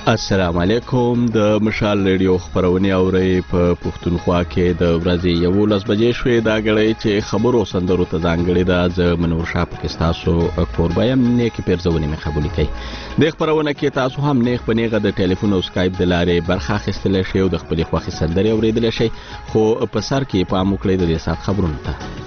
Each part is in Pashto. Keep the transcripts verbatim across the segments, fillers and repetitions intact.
السلام علیکم. د مشال ریډیو خبرونه اوري په پښتونخوا کې د ورځې یولس بجې شوې. دا غړي چې خبرو سندرو ته ځانګړي ده. زه منور شاه پاکستاسو کوربایم نیکی پیرزونی می قبول کړئ. د خبرونه کې تاسو هم نیک په نیغه د ټلیفون او سکایپ د لارې برخه اخیستل شئ او د خپل خوښي سندرې اوریدل شئ. خو په سر کې پام وکړئ د دې سات خبرونه ته.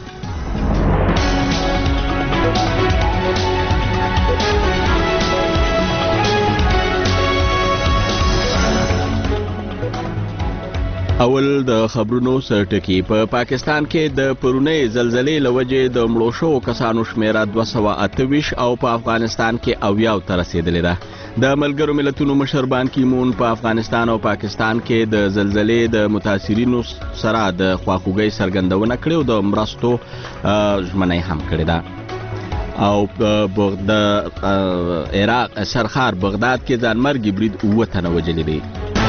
اول د خبرونو سرټکی. په پاکستان کې د پرونی زلزلې لوجې د مړو شوو کسانو شمیره دوه سوه اته ویشت او په افغانستان کې اویاو ته رسیدلې ده. د ملګرو ملتونو مشر بان کی مون په افغانستان او پاکستان کې د زلزلې د متاثرینو سره د خواخوږۍ څرګندونه کړې او د مرستو ژمنه هم کړې ده. او د عراق سرخار بغداد کې ځانمرګي برید اووه تنه وژلي دي.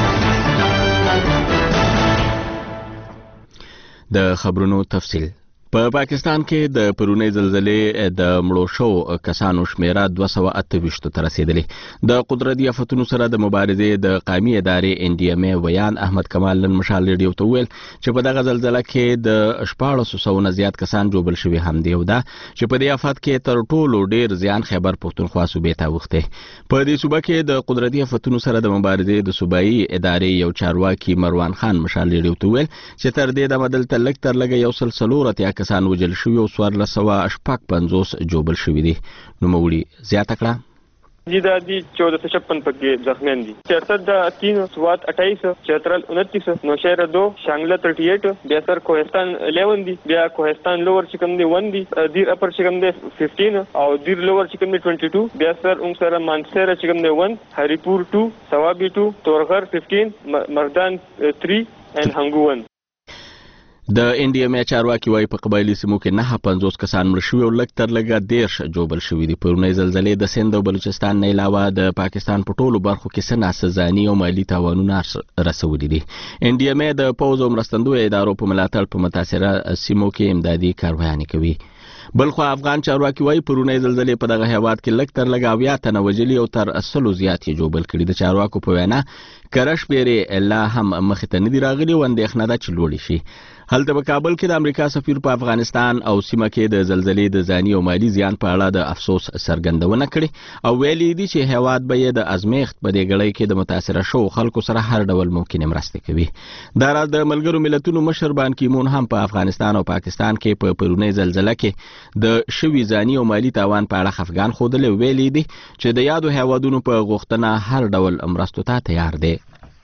د خبرونو تفصیل. په پاکستان کې د پرونی زلزلې د مړو شوو کسانو شمیره دوه سوه اته ویشت ته رسیدلې. د قدرتي آفتونو سره د مبارزې د قومي ادارې ان ډي ام ای ویان احمد کمال نن مشال ریډیو ته وویل چې په دغه زلزله کې د شپاړسو سوو نه زیات کسان جوړ شوي هم دي او دا چې په دې آفت کې تر ټولو ډیر زیان خیبر پښتونخوا صوبې ته اوښتی. په دې صوبه کې د قدرتي آفتونو سره د مبارزې د صوبایي ادارې یو چارواکي مروان خان مشال ریډیو ته وویل چې تر دې دمه دلته لږ تر لږه یو سل څلور اتیا کسان وژل شوي او څوارلس سوه شپږ پنځوس جوړ شوي دي. نوموړي زیاته کړه जी दादी चौदह सौ छप्पन पक्के जख्मी दी चरसठ दा तीन स्वात अट्ठाईस चौतरल उनतीस नौशहर दो शांगला थर्टी एट बेसर कोहिस्तान इलेवन दी बिया कोहिस्तान लोअर चिकम दे वन दी दीर अपर चिकम दे फिफ्टीन और दीर लोअर चिकम दे ट्वेंटी टू बेसर उंगसर मानसर चिकम दे one Haripur two Swabi two Torghar fifteen Mardan three and Hangu one. د ان ډي ام ای چارواکي وايي په قبایلي سیمو کې نهه پنځوس کسان مړه شوي او لږ تر لږه دېرش جوړ شوي دي. پرونی زلزلې د سند او بلوچستان نه علاوه د پاکستان په ټولو برخو کې څه ناڅه ځاني او مالي تاوانونه رسولي دي. ان ډي ام ای د پوځ او مرستندویو ادارو په ملاتړ په متاثره سیمو کې امدادي کاروایانې کوي. بلخو افغان چارواکي وايي پرونی زلزلې په دغه هیواد کې لږ تر لږه اویا تنه وژلي او تر سلو زیات یې جوړ کړي. د چارواکو په وینا کره شمېرې لا هم مخې ته نه دي راغلي او اندېښنه ده چې لوړې شي. هلته په کابل کې د امریکا سفیر په افغانستان او سیمه کې د زلزلې د ځاني او مالي زیان په اړه د افسوس څرګندونه کړې او ویلي دي چې هیواد به یې د ازمیښت په دې ګړۍ کې د متاثره شوو خلکو سره هر ډول ممکنه مرسته کوي. دا راز د ملګرو ملتونو مشر بان کی مون هم په افغانستان او پاکستان کې په پرونی زلزله کې د شوي ځاني او مالي تاوان په اړه خفګان ښودلی او ویلي دي چې د یادو هیوادونو په غوښتنه هر ډول مرستو ته تیار دی.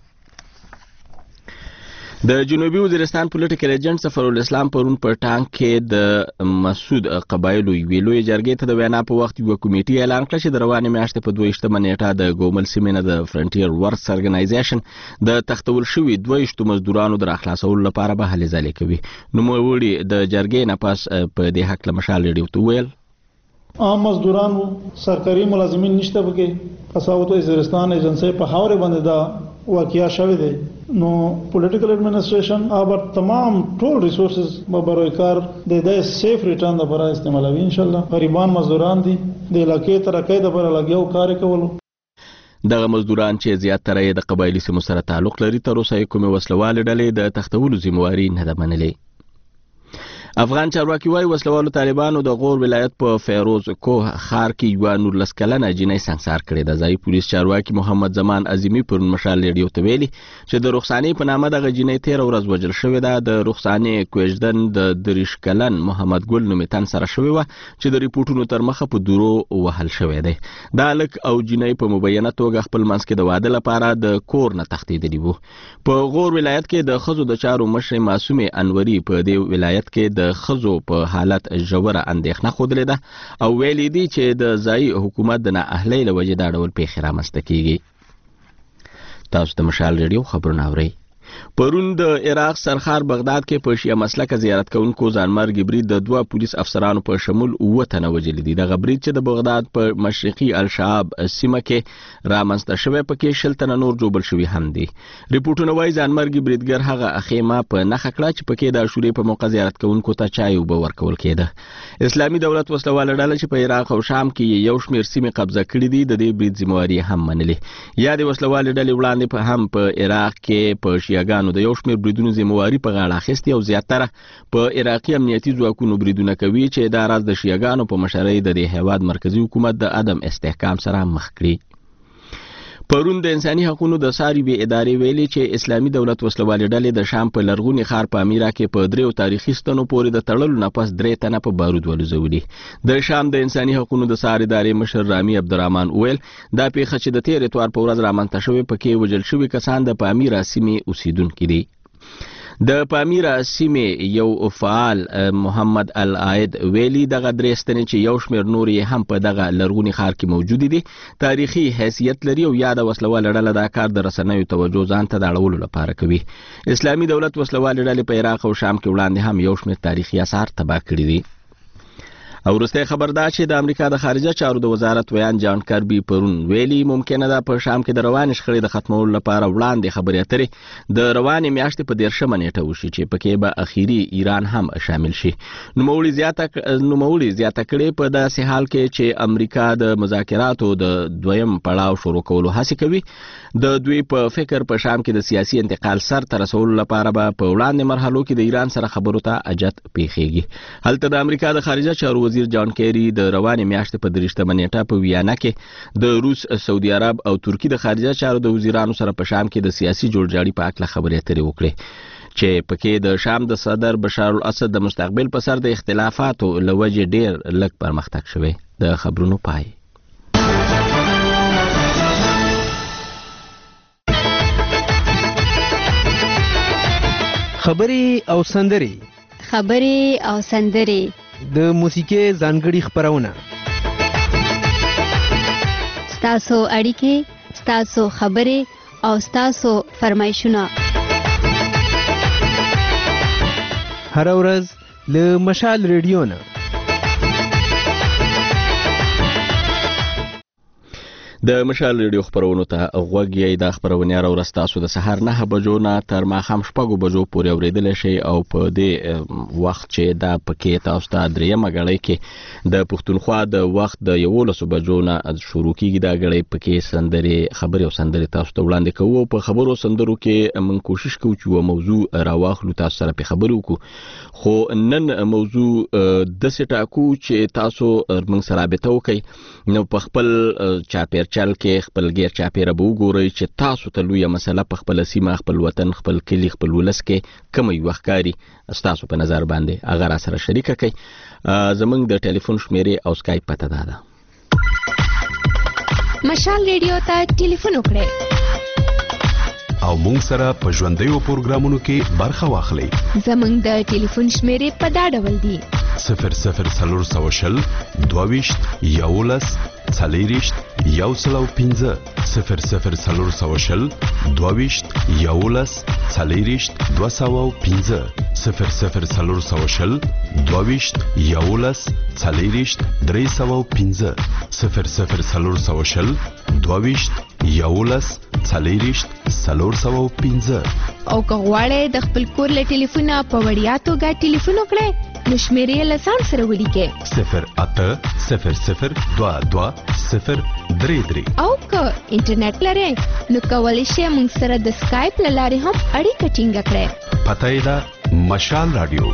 د جنوبي وزیرستان پولیټیکل ایجنټ سفرالاسلام پرون په ټانک کې د مسعود قبایلو یوې لویې جرګې ته د وینا په وخت یوه کمیټې اعلان کړه چې د روانې میاشتې په دویشتمه نیټه د ګومل سیمې نه د فرنټیر ورکس ارګنایزیشن د تختول شوي دویشتو مزدورانو د راخلاصولو لپاره به هلې ځلې کوي. نوموړي د جرګې نه پس په دې هکله مشال ریډیو ته وویل عام مزدوران سرکاري ملازمین نشته پکې قصاوت وزیرستان ایجنسی په خاورې باندې دا واقعیا شوی دی. نو پولیټیکل ایڈمنسټریشن اوبر تمام ټول ریسورسز به برای کار د دې سیف ریټرن لپاره استعمالوي. ان شاء الله غریبان مزدوران دي د علاقې ترقې لپاره لګیاو کار کولو. دغه مزدوران چې زیاتره یې د قبایلي سیمو سره تعلق لري تر اوسه یې کومې وسلوالې ډلې د تختولو ذمواري نه ده منلې. افغان چارواکي وايي وسلوالو طالبانو د غور ولایت په فیروز کوه ښار کې یوه نولس کلنه جینۍ سنګسار کړې ده. ځایي پولیس چارواکي محمد زمان عظیمي پرون مشال ریډیو ته ویلي چې د رخصانې په نامه دغه جینۍ تېره ورځ وژل شوې ده. د رخصانې کوژدن د دېرش کلن محمد ګل نومې تن سره شوې وه چې د ریپورټونو تر مخه په دورو وهل شوی دی. دا هلک او جینۍ په مبینه توګه خپل منځ کې د واده لپاره د کور نه تښتېدلي وو. په غور ولایت کې د ښځو د چارو مشرې معصومې انوري په دې ولایت کې د ښځو په حالت ژوره اندېښنه ښودلې ده او ویلي دي چې د ځایي حکومت د نااهلۍ له وجې دا ډول پیښې رامنځته کیږي. تاسو د مشال ریډیو خبرونه اورئ. پرون د عراق سرخار بغداد کې په شیعه مسلکه زیارت کوونکو ځانمرګي برید د دوه پولیس افسرانو په شمول اووه تنه وژلي دي. دغه برید چې د بغداد په مشرقي الشعاب سیمه کې رامنځته شوی پکې شل تنه نور جوبل شوي هم دي. ریپورټونه وایي ځانمرګي بریدګر هغه خیمه په نښه کړه چې پکې د عاشورې په موقع زیارت کوونکو ته چای اوبه ورکول کېده. اسلامي دولت وسلواله ډله چې په عراق او شام کې یو شمېر سیمې قبضه کړي دي د دې برید ذمہواري هم منلې. یا د وسلوالې ډلې وړاندې په هم په عراق کې په شیعاګانو د یو شمېر بریدونو ذمہواري په غاړه اخیستې او زیاتره په عراقي امنیتي ځواکونو بریدونه کوي چې دا راز د شیعاګانو په مشرۍ د دې هیواد مرکزي حکومت د عدم استحکام سره مخ کړي. پرون د انساني حقوقو د ساربي ادارې ویلي چې اسلامي دولت وسلوالې ډلې د شام په لرغوني ښار په امیرا کې په دریو تاریخي ستنو پورې د تړلو نه پس درې تنه په بارود ولوزولي. د شام د انساني حقوقو د سار ادارې مشر رامي عبدالرحمن ویل دا پیښه چې د تیر اتوار په ورځ رامنځته شوې پکې وژل شوي کسان د پامیرا سیمې اوسیدونکي دي. د پامیرا سیمې یو فعال محمد العاید ویلي دغه درې ستنې چې یو شمېر نور یې هم په دغه لرغوني ښار کې موجود دي تاریخي حیثیت لري او یا د وسلواله ډله دا کار د رسنیو توجه ځان ته د اړولو لپاره کوي. اسلامي دولت وسلواله ډلې په عراق او شام کې وړاندې هم یو شمېر تاریخي آثار تباه کړي دي. او وروستی خبر دا چې د امریکا د خارجه چارو د وزارت ویان جان کربي پرون ویلي ممکنه ده په شام کې د روانې شخړې د ختمولو لپاره وړاندې خبرې اترې د روانې میاشتې په دیرشمه نیټه وشي چې پکې به اخیری ایران هم شامل شي. نوموړي زیاته نوموړي زیاته کړې په داسې حال کې چې امریکا د مذاکراتو د دویم پړاو شروع کولو هڅې کوي. د دوی په فکر په شام کې د سیاسي انتقال سر ته رسولو لپاره به په وړاندې مرحلو کې د ایران سره خبرو ته اجت پیښیږي. هلته د امریکا د خارجه چارو وزیر جان کیری د روانې میاشتې په درېشتمه نیټه په ویانا کې د روس، سعودي عرب او ترکی د خارجه چارو د وزیرانو سره په شام کې د سیاسي جوړجاړي په اړه خبرې اترې وکړې چې پکې د شام د صدر بشار الاسد د مستقبل په سر د اختلافاتو له وجې ډېر لږ پرمختګ شوی. د خبرونو پای. خبرې او سندري خبرې او سندري د موسیقي ځانګړي خبرونه ستاسو اړیکې ستاسو خبرې او ستاسو فرمایشونه هر ورځ له مشال ریډیو نه. د مشال ریډیو خبرونو ته غوږ یې د خبرونه را ورستاسو د سحر نه بجو نه تر ماښام شپږو بجو پورې اوریدل شي او په دې وخت چې دا پکې تاسو ته درېمه غړۍ کې د پښتونخوا د وخت د یولسو بجو نه شروع کیږي. دا غړۍ پکې سندري خبرې او سندري تاسو ته وړاندې کوو. په خبرو سندرو کې موږ کوشش کوو چې موضوع راواخلو تاسو سره په خبرو وکړو، خو نن موضوع د سټاکو چې تاسو موږ سره رابطه وکړي نو په خپل چاپیر چل کې خپل غیر چاپیره به وګورئ چې تاسو ته لویه مسله په خپل سیمه، خپل وطن، خپل کلی، خپل ولس کې کومه یوه ښکاري ستاسو په نظر باندې هغه را سره شریکه کړئ. زموږ د ټلیفون شمیرې او سکایپ پته دا ده. مشال ریډیو ته ټلیفون وکړئ او مونږ سره په ژوندیو پروګرامونو کې برخه واخلئ. زموږ د ټلیفون شمیرې په دا ډول دي: صفر صفر څلور سوه شل دوه ویشت یولس څلېرویشت یو سل او پنځه صفر صفر څلور سوه شل دوه ویشت یولس څلېرویشت دوه سوه او پنځه صفر صفر څلور سوه شل دوه ویشت یولس څلېرویشت درې سوه او پنځه صفر صفر څلور سوه شل دوه ویشت یولس څلېرویشت څلور سوه او پنځه. او که غواړئ د خپل کور له ټلیفونه په وړیا توګه ټلیفون وکړئ نو شمیرې له ځان سره ولیکئ: صفر اته صفر صفر دوه دوه صفر درې درې. او که انټرنیټ لرئ نو کولی شئ موږ سره د سکایپ له لارې هم اړیکه ټینګه کړئ. پته یې ده مشال رادیو.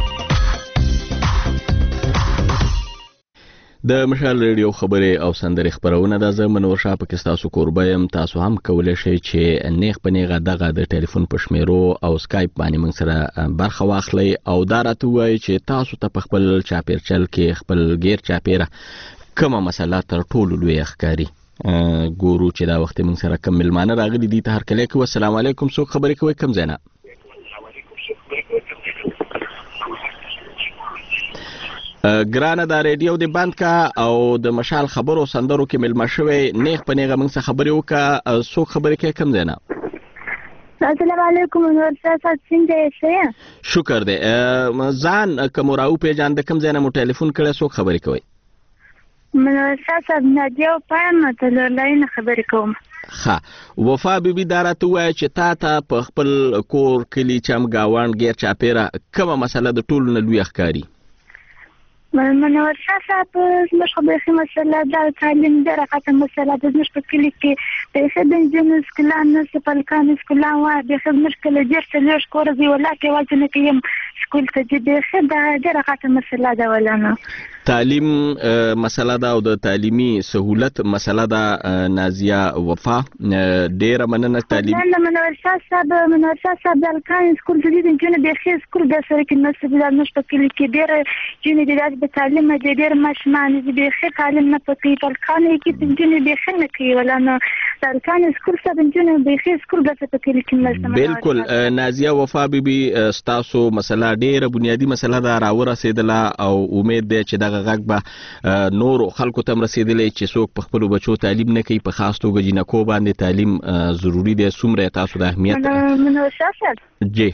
د مشال ریډیو خبرې او سندري خبرونه د زمن ورشا په تاسو کوربه يم. تاسو هم کولای شئ چې نیغ په نیغه دغه د ټلیفون په شمیرو او سکایپ باندې موږ سره برخه واخلئ او دا راته وایي چې تاسو ته په خپل چاپیرچل کې خپل غیر چاپیره کومه مسله تر ټولو لوی ښکاري. ګورو چې دا وخت موږ سره کوم ملمانه راغلي دي. ته هر کله کې السلام علیکم، څوک خبرې کوي، کوم ځای نه؟ ګرانه دا ریډیو دې بند کا او د مشال خبرو سندرو کې ملما شوی نیغ په نیغه موږ سره خبرې وکړه. څوک خبرې کوي، کوم ځای نه؟ السلام علیکم نور صاحب څنګه یې؟ شکر دی. ځان کوم راو پیژاند کوم ځای نه مو ټلیفون کړی څوک خبرې کوي؟ منور صاحب نادیه پایم ته لاین خبرې کوم. ښه وفا بیبي دا راته ووایه چې تا ته په خپل کور کلي چم ګاونډ غیر چاپیره کومه مسله د ټولو نه لویه ښکاري؟ منور صاحب زموږ خو بیخي مسله دا تعلیم ډېره غټه مسله ده. زموږ په کلي کې بیخي د نجونو سکولان نشته، په هلکانو سکولان وایي بیخي زموږ کلی ډېر څلوېښت کوره دي ولاکې یوازې نه کوي یم سکول ته ځي. بیخي دا ډېره غټه مسله ده ولانه. تعلیم مسله ده او د تعلیمي سهولت مسله ده. نازیه وفا ډېره مننه. تعلیم نه منور صاحب منور صاحب د هلکانو سکول ته ځي د نجونو بیخي سکول د سره کې نشته. زموږ په کلي کې ډېره نجونې دي داسې تعلیم دې ډېر ماشومان دي بیخي تعلیم نه پکې په هلکانو کې نجونې بیخي نه کوي ولانه د هلکانو سکول ته نجونې بیخي سکول داسې په کلي کې نشته. بالکل نازیه وفا بیبي ستاسو مسله ډېره بنیادي مسله ده راورسېدله او امید دی چې دغه غږ به نورو خلکو ته هم رسېدلی چې څوک په خپلو بچو تعلیم نه کوي، په خاص توګه جینکو باندې تعلیم ضروري دی. څومره تاسو د اهمیت منور صاحب جی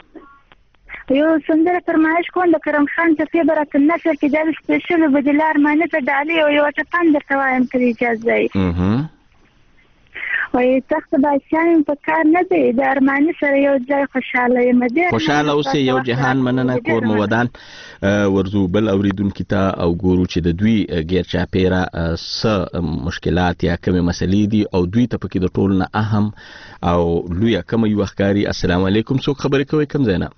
یو سندره فرمایش کوم د کرم خان ټپې به راته نثر کې دا سپیشل بدیل ارماني ته ډالۍ او یوه ټپه درته وایم ترې اجازه یې وایي تخت بادشاه په کار نه دی د ارماني سره یو ځای خوشحاله یم. خوشحاله اوسئ. یو جهان مننه. کور مو ودان. ورځو بل اورېدونکي ته او ګورو چې د دوی غیر چاپیره څه مشکلات یا کومې مسلې دي او دوی ته پکې د ټولو نه اهم او لویه کومه یوه ښکاري. السلام علیکم څوک خبرې کوئ کوم ځای نه؟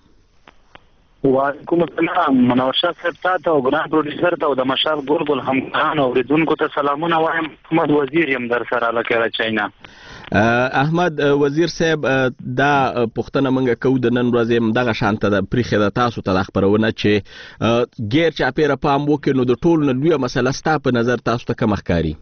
وعلیکم السلام. منور شاه صاحب ته او ګران پروډیوسر ته او د مشال ګورګل همکارانو اوریدونکو ته سلامونه وایم. احمد وزیر یم در سره له کراچۍ نه. احمد وزیر صاحب دا پوښتنه موږ کوو د نن ورځې هم دغه شانته ده پریښې ده تاسو ته دا خپرونه چې غیر چاپیره پام وکړي نو د ټولو نه لویه مسله ستا په نظر تاسو ته کومه ښکاري؟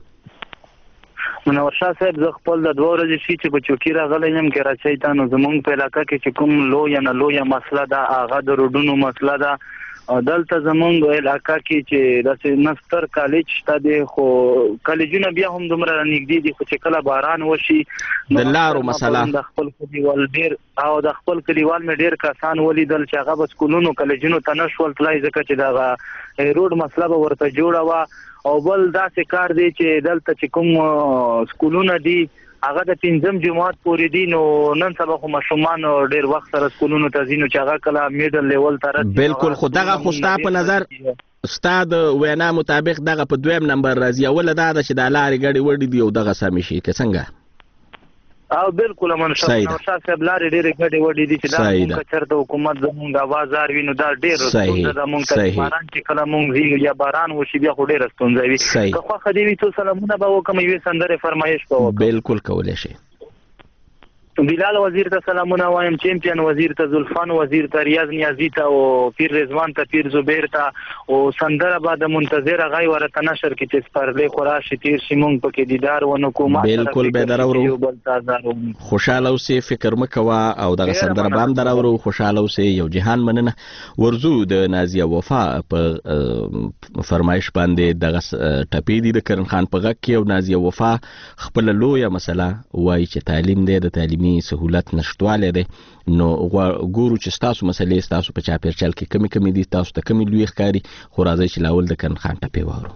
منور شاه صاحب زه خپل د دوه ورځې شي چې په چوټي راغلی یم کراچۍ ته نو زموږ په علاقه کې چې کوم لویه نه لویه مسله ده هغه د روډونو مسله ده. دلته زموږ علاقه کې چې داسې نه ستر کالج شته دی خو کالجونه بیا هم دومره نږدې دي خو چې کله باران وشي د لارو مسله د خپل کلیوال ډېر او د خپل کلیوال مې ډېر کسان ولیدل چې هغه به سکولونو کالجونو ته نه شول تلای ځکه چې دغه روډ مسله به ورته جوړه وه. او بل داسې کار دی چې دلته چې کوم سکولونه دي هغه د پنځم جماعت پورې دي نو نن سبا خو ماشومان ډېر وخت سره سکولونو ته ځي نو چې هغه کله میډل لیول ته رسي. بالکل خو دغه خو ستا په نظر ستا د وینا مطابق دغه په دویم نمبر راځي. اوله دا ده چې دا لارې ګډې وډې دي او دغه سمې شي که څنګه؟ او بالکل منشا صاحب لارې ډېرې ګډې وډې دي چې دا مونږ چېرته حکومت زمونږ اواز اوري نو دا ډېر ستونزه ده. مونږ ته باران چې کله مونږ ځي یا باران وشي بیا خو ډېره ستونزه وي. که خوښه دې وي څو سلامونه به وکړم یوې سندرې فرمایش به وکړم. بالکل کولی شي. بلال وزیر ته سلامونه وایم، چمپیون وزیر ته، زلفان وزیر ته، ریاض نیازی ته او پیر رضوان ته، پیر زبیر ته او سندره به د منتظر غي ورته نشر کې چې سپرلې خوراشي تیر شي مونږ پکې دیدار ونه کوم. بالکل به دراورو. خوشاله اوسئ، فکر مه کوه او دغه سندره به هم دراورو. خوشاله اوسئ. یو جهان مننه. ورځو د نازیه وفا په فرمایش باندې دغه ټپې دي د کرن خان په غږ کې او نازیه وفا خپل لویه مسله وایي چې تعلیم دی، د تعلیمي سهولت نشتوالی دی. نو ګورو چې ستاسو مسلې ستاسو په چاپېرچل کې کمی کمی دي، تاسو ته کمی لوی ښکاري. خو راځئ چې لاول د کرن خان ټپې واورو.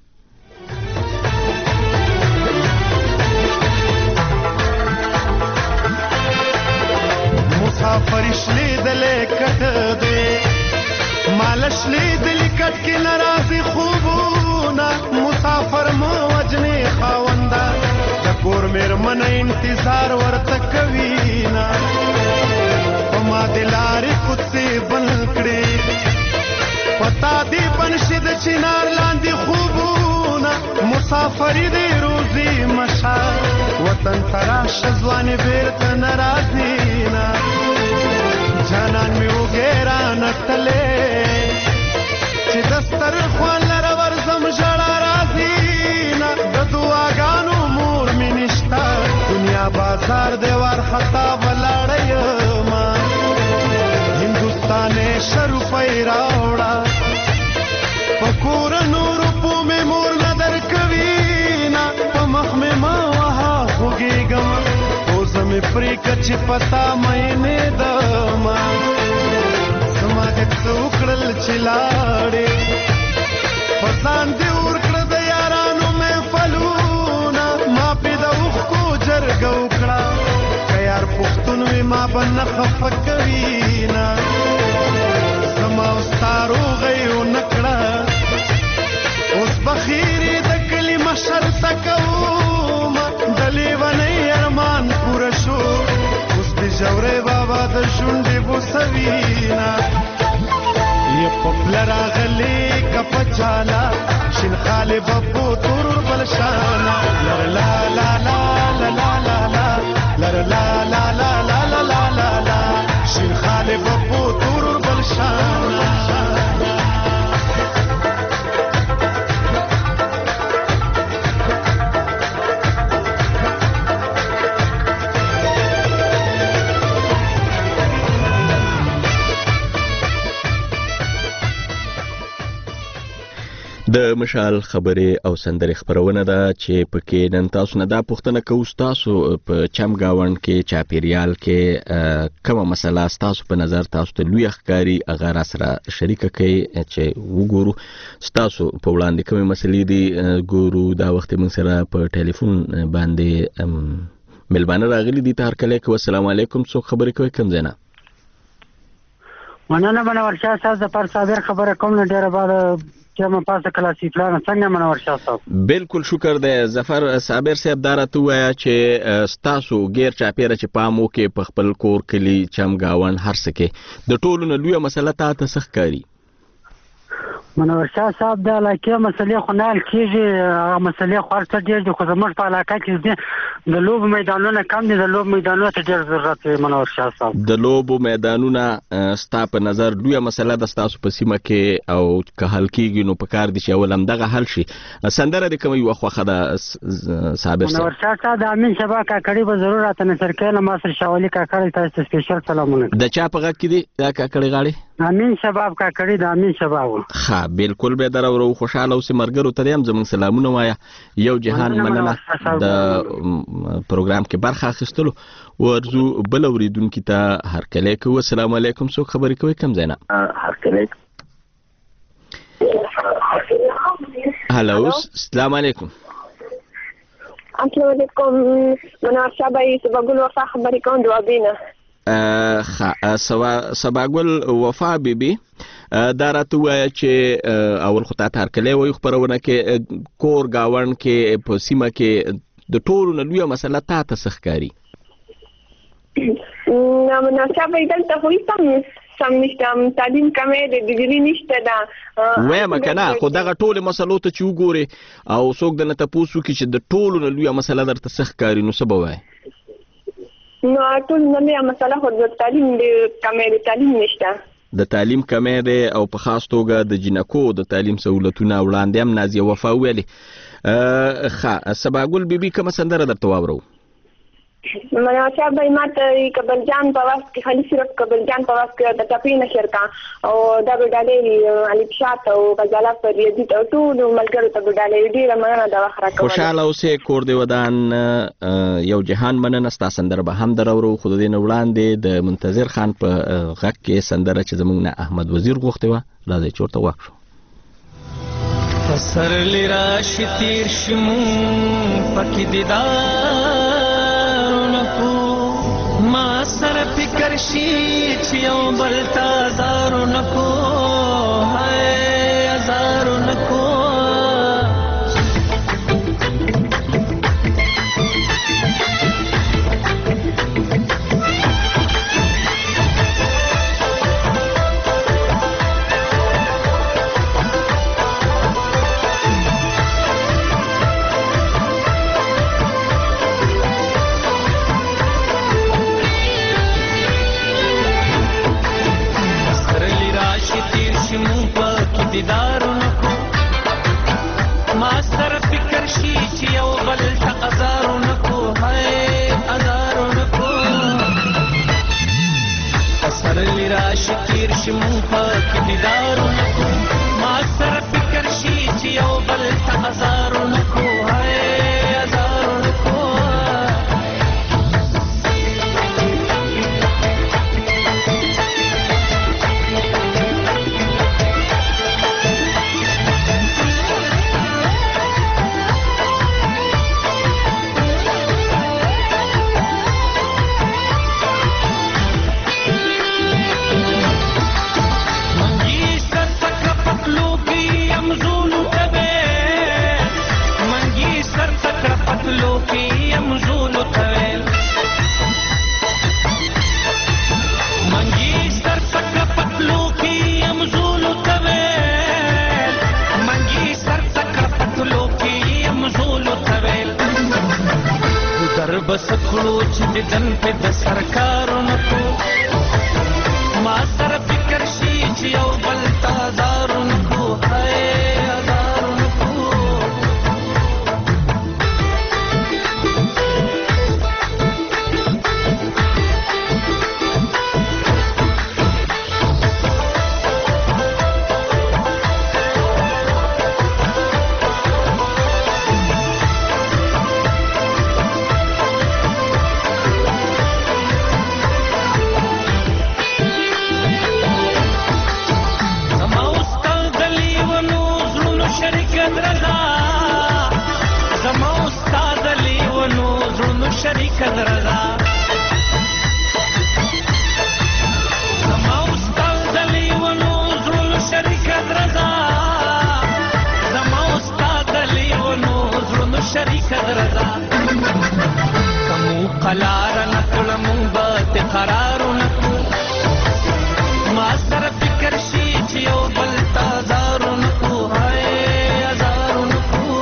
مسافر شلیدلې کټ دی مال شلیدلې کټ کې ناراضي خوبونه مسافر مو وجنې خاونده کور میرمن انتظار ورته کوي نا ما دلارې کوڅې بند کړې پتا دې بنشي د چنار لاندې خوبونه مسافري دې روزي مشا وطن تراشه ځوانې بیرته ناراضي نا جانان مې وګیرا نتلې چې دستر خوان لره ورزم ژړا راځي نا د دعاګانو دنیا بازار دیوار خطا ولاړی ما هندوستان شروپی راوړه پکور نور په مې مور نظر کوي نا په مخ مې ما وها خوږېږم اوس مې پرې ځکه چې پتا مینې دما زما د څوکړل چې لاړې پسان دې ورکړه د یارانو محفلونه ما پې د اوښکو جرګه وکړه که یار پښتون وي ما به نه خفه کوي نه زما او ستا روغۍ ونه کړه اوس بخیرې د کلي مشر ته کومه د لیونۍ ارمان پوره شو اوس د ژورۍ بابا د شونډې بوسوینه یې په پله راغلې که په چاله شین خالې به په تور بلشانه لر لا لا لا لا لا لا لا لر لا لا لا لا لا لا لا لا شین خالې به په تور بلشانه د مشال خبرې او سندرې خبرونه ده چې پکې نن تاسو نه دا پوښتنه کوو تاسو په چمګاوند کې چاپیریال کې کومه مسله تاسو په نظر تاسو ته لوی ښکاري هغه را سره شریکه کړئ چې وګورو تاسو په وړاندې کومه مسلې دي ګورو دا وخت موږ سره په ټلیفون باندې ملبانه راغلي دي تار کله کو السلام علیکم څو خبرې کوي کوم ځای نه مننه منور شاه صاحب د پر صابر خبره کوم نه ډیره بعد چې ما پاسه کلاسي پلان څنګه منور شاه صاحب بالکل شکر دی ظفر صابر صاحب دارا تو وایا چې ستاسو غیر چاپیره چې پامو کې په خپل کور کلی چمګاوند هر څه کې د ټولو نه لوی مسله تا ته سخت کاری منور شاه صاحب د علاقې مسلې خو نه کېږي هغه مسلې خو هر څه ډېر دي خو زموږ په علاقه کې د لوبو میدانونه کم دي د لوبو میدانونو ته ډېر ضرورت دی منور شاه صاحب د لوبو میدانونه ستا په نظر لویه مسله ده ستاسو په سیمه کې او که حل کېږي نو په کار دي چې اول همدغه حل شي سندره د کومه یوه خوښه ده صابر صاحب منور شاه صاحب د امین شبا کاکړي به ضرور راته نصر کوي له ما سره شاولي کاکړي تاسو ته سپیشل سلامونه د چا په غږ کې دي دا کاکړي غاړي امین شباب کاکړي د امین شباب ها بالکل به درو خوشاله اوسې مرګرو ته هم زموږ سلامونه وایا یو جهان مننه د پروګرام کې برخه اخیستلو ورزو بل اوریدونکو ته هر کله کو السلام علیکم څو خبرې کوي کم زینا هر کله هالو السلام علیکم السلام علیکم منور شابه سباګل وفا خبرې کوم جوابینه سباګل وفا بیبي دا راته وایي چې اول خو تاسو هرکله وایي خبرونه کې کور گاوند کې په سیمه کې د ټولو نه لویه مسله تاسو ته ښکاري نو مناسبه دلته خو هیڅ سم نشته تعلیم کمې د ډیګري نشته دا وایم کنه خو دغه ټول مسلو ته چې وګوري او څوک د نه تاسو کې چې د ټولو نه لویه مسله درته ښکاري نو څه به وایي نو ټول نه لویه مسله خو د تعلیم د کمې د تعلیم نشته د تعلیم کمې ده او په خاص توګه د جنکو د تعلیم سہولتونه وړاندې هم نازیه وفا ویلي ښه سباګل بیبي کومه سندره درته واورو مناسبه به ماته کبلجان په واس کې خالي صرف کبلجان په واس کې د ټاپي نشر کا او دا بدالې علي شات او غزاله فریدي ته ټول ملګرو ته بدالې ډیره مننه دا وخت راکوم خوشاله اوسې کور دی ودان یو جهان مننه ستا سندره به هم درورو خو د دې وړاندې د منتظر خان په غږ کې سندره چې زمونږ نه احمد وزیر غوښته و راځي چورته واښو سر لرا شتیر شمو پکې دیدار ما سره فکر شي چې یو بل تازارو نکو هاي ازارو نکو بس کړو چې د جن په د سرکارونو کو ما سره فکر شي چې یو بل تازارونو کو هاي ازارونو کو شریک درغا زما استاد دلی ونو زړه شریک درغا زما استاد دلی ونو زړه شریک درغا کوم قلار نکړ مونږ به قرار نکړو ما سره فکر شي چې یو بل تازار نکړو هاي ازار نکړو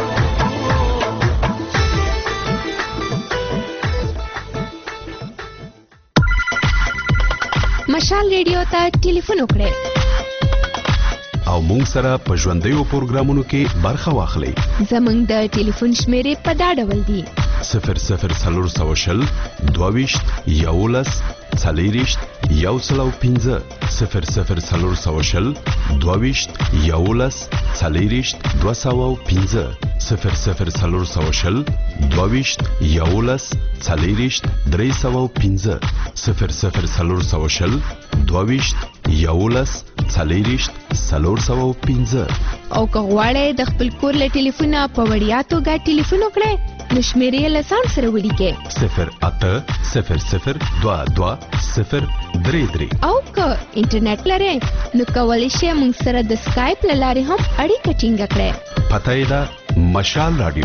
مشال ریډیو ته ټلیفون وکړئ او مونږ سره په ژوندیو پروګرامونو کې برخه واخلئ. زمونږ د ټلیفون شمیرې په دا ډول دي: صفر صفر څلور سوه شل دوه ویشت یولس څلېرویشت یو سل او پنځه صفر صفر څلور سوه شل دوه ویشت یولس څلېرویشت دوه سوه او پنځه صفر صفر څلور سوه شل دوه ویشت یولس څلېرویشت درې سوه او پنځه صفر صفر څلور سوه شل دوه ویشت یولس څلېرویشت څلور سوه او پنځه. او که غواړئ د خپل کور له ټلیفونه په وړیا توګه ټلیفون وکړئ نو شمیرې له ځان سره ولیکئ: صفر اته صفر صفر دوه دوه صفر درې درې. او که انټرنیټ لرئ نو کولی شئ موږ سره د سکایپ له لارې هم اړیکه ټینګه کړئ. پته یې ده مشال راډیو.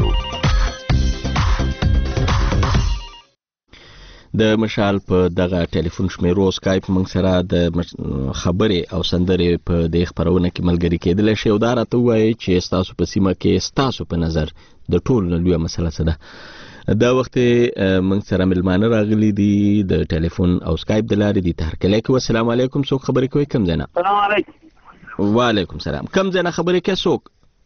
د مشال په دغه ټلیفون شمیرو سکایپ موږ سره د خبرې او سندرې په دې خبرونه کې ملګری کېدلی شي او دا راته ووایي چې ستاسو په سیمه کې ستاسو په نظر د ټولو نه لویه مسله څه ده. دا وخت موږ سره مېلمانه راغلي دي د ټلیفون او سکایپ د لارې دي. تهرکلی کوي. السلام علیکم. څوک خبرې کوي؟ کوم ځای نه؟ السلام علیکم. وعلیکم سلام. کوم ځای نه خبرې کوي؟ څوک؟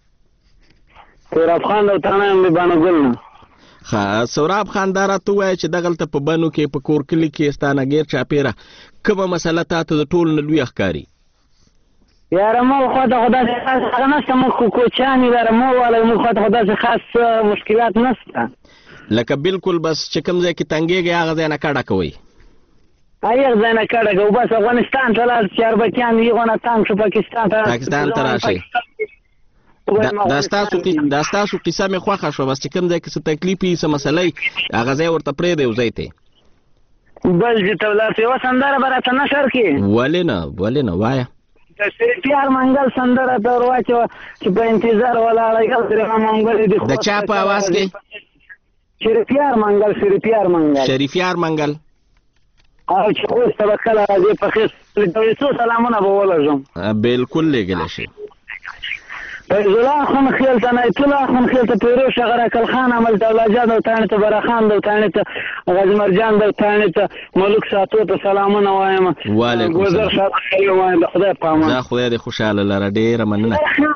سوراب خان د تانه یم د بانګل نه. ښه سوراب خان دا راته ووایه چې دغلته په بنو کې په کور کلي کې ستا نه غیر چاپېره کومه مسله تا ته د ټولو نه لویه ښکاري؟ یاره مو خو ته خو داسې خاص هغه نشته، موږ خو کوچیان یو یاره مو والی موږ خو ته خو داسې خاص مشکلات نشته. لکه بالکل بس چې کوم ځای کې تنګېږئ هغه ځای نه کډه کوئ؟ هغه ځای نه کډه کوو، بس افغانستان ته لاړ چې اربکیان هغو نه تنګ شو پاکستان ته پاکستان ته راشئ. دا ستاسو دا ستاسو قصه مې خوښه شوه، بس چې کوم ځای کې څه تکلیف وي څه مسله وي هغه ځای ورته پرېږدئ یو ځای ته بل ځای ته ولاړ شئ. یوه سندره به راته نشر کړي؟ ولې نه ولې نه وایه. د شریفیار منګل سندره ته ور واچوه چې په انتظار ولاړه یو ترې منګلې دي. د چا په اواز کې؟ شریفیار منګل شریفیار منګل شریفیار منګل. او چې اوس ته به کله راځې په خیر څو سلامونه به ولږم. بالکل لیږلی شي. فیض الله خان خیل ته نیت الله خان خیل ته پیروز غراکل خان عمل ته اولاجان او تانه ته براخان او تانه ته غزمرجان او تانه ته ملک ساتو ته سلامونه وایم. وعلیکم السلام. ګذر شاه وایم د خدای په امان. دا خدای دې خوشاله لره. ډېره مننه.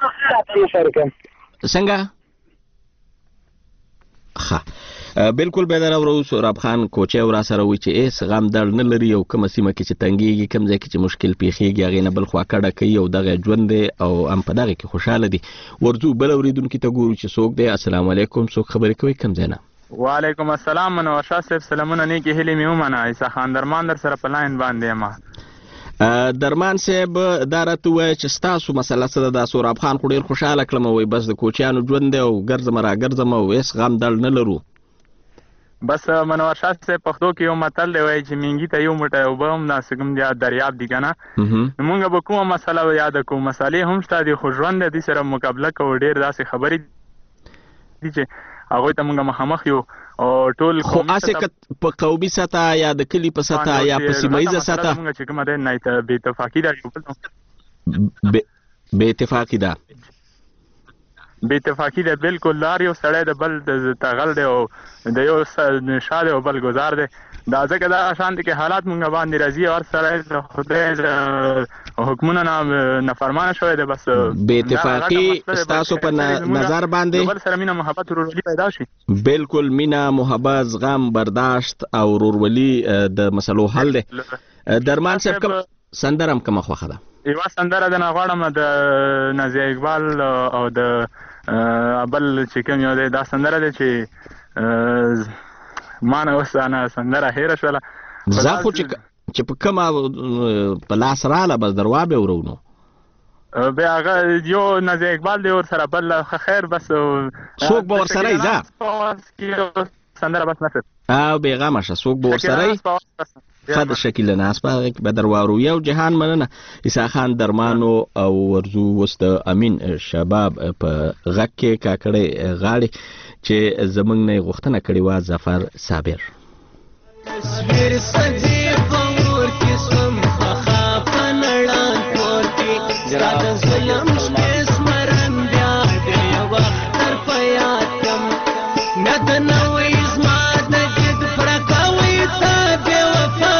څنګه؟ ښه بالکل به در اورو. سوراب خان کوچی ورا سره وی چې ایس غم دړ نه لري او کومه سیمه کې چې تنګېږي کوم ځای کې چې مشکل پیښېږي هغې نه بل خوا کډه کوي او دغه ژوند دی او هم په دغې کې خوشحاله دي. ورځو بل اورېدونکي ته ګورو چې څوک دی. السلام علیکم. څوک خبرې کوي؟ کوم ځای نه؟ وعلیکم السلام. منور شاه صاحب سلامونه نیکې هیلې مې ومنه. عیسی خان درمان در سره په لاین باندې یم. درمان صاحب دا راته ووایه چې ستاسو مسله څه ده؟ دا سوراب خان خو ډېر خوشحاله کړم وایي بس د کوچیانو ژوند دی او ګرځم را ګرځم او هېڅ غم دړ نه لرو. بس منور شاه صاحب پښتو کې یو متل دی وایي چې مینګي ته یو موټی اوبه هم داسې کوم دی دریاب دی که نه. مونږ به کومه مسله یاده کوو، مسلې هم شته دي خو ژوند دی سره مقابله کوو. ډېر داسې خبرې دي چې هغوی ته مونږ مخامخ یو او ټول خو هسې که په قومي سطح یا د کلي په سطح یا په سیمه ییزه سطح مونږ چې کومه دی نه بې اتفاقي ده بې اتفاقي ده. بې اتفاقي ده بالکل. لار یو سړی د بل د تغل دی او د یو شا دی او بل ګزار دی. دا ځکه دا شان دي کې حالات مونږ باندې راځي او هر سړی د خدای د حکمونو نه نافرمانه شوی دی. بس بې اتفاقي ستاسو په نظر باندې بل سره مینه محبت ورورولي پیدا شي. بالکل مینه محبت زغم برداشت او ورورولي د مسلو حل دی. درمان صاحب کوم سندره هم کومه خوښه ده؟ یوه سندره د نه غواړم د نازیه اقبال او د بل چې کوم یو دی دا سندره دی چې ما نه اوس انا سندره هېره شوله. زه خو چې په کومه په لاس راله بس در وابې ورو نو بیا هغه یو نازیه اقبال دی ورسره بل خیر بس څوک به ورسره یي ځه سندره بس نصر او بېغمه شه څوک به ورسره یي ښه د شکیل ناس په هغې کې به در واورو. یو جهان مننه عیسی خان درمانو او ورزو اوس د امین شباب په غږ کې کاکړی غاړې چې زموږ نه یې غوښتنه کړې وه ظفر صابر. تصویر سجی پور کې سوم خخا په نړان کور کې جرا د ظلم شپې سمرن بیا د یو وخت تر په یاد کم مې د نوې زما د جد پړکاوي تا بې وفا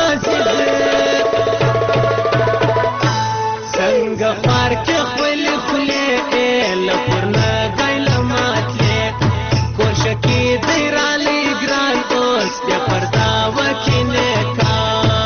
څنګه پار کې خپلې خولې له پورنه ګایله ماتلې کوشکې دی رالی ګران اوس بیا پردا وکینې کار